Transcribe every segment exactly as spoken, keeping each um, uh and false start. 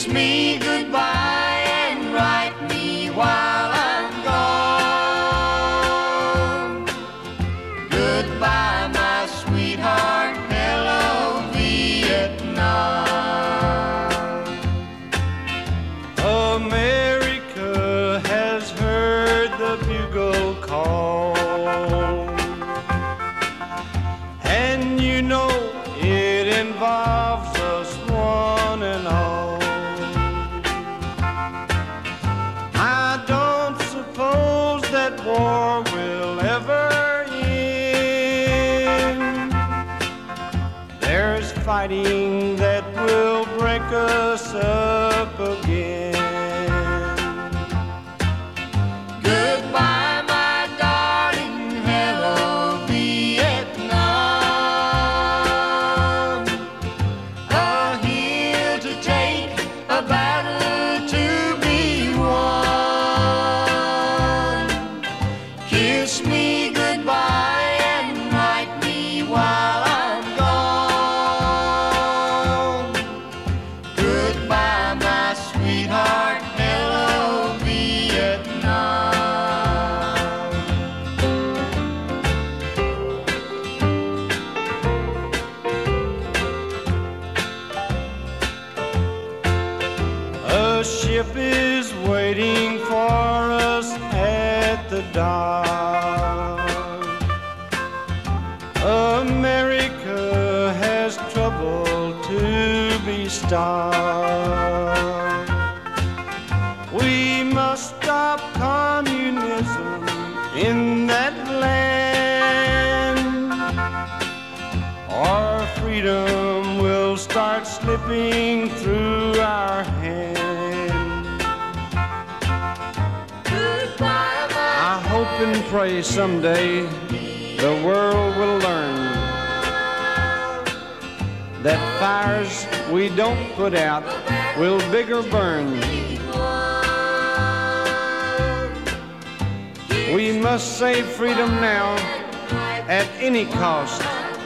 Kiss me goodbye and write me while I'm gone. Goodbye, my sweetheart, hello, Vietnam. America has heard the bugle call, and you know it involves us one and all. I don't suppose that war will ever end. There's fighting that will break us up again. Goodbye, my darling, hello, Vietnam. A hill to take, a battle to be won. Kiss me goodbye and write me while I'm gone. Goodbye, my sweetheart, hello, Vietnam. A ship is waiting for us at the dock. America has trouble to be stopped. We must stop communism in that land, or freedom will start slipping through our hands. Goodbye, my I hope and pray someday the world will learn that fires we don't put out will bigger burn. We must save freedom now at any cost,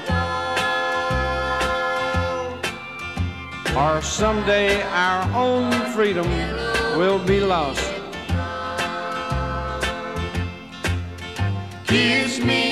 or someday our own freedom will be lost. Kiss me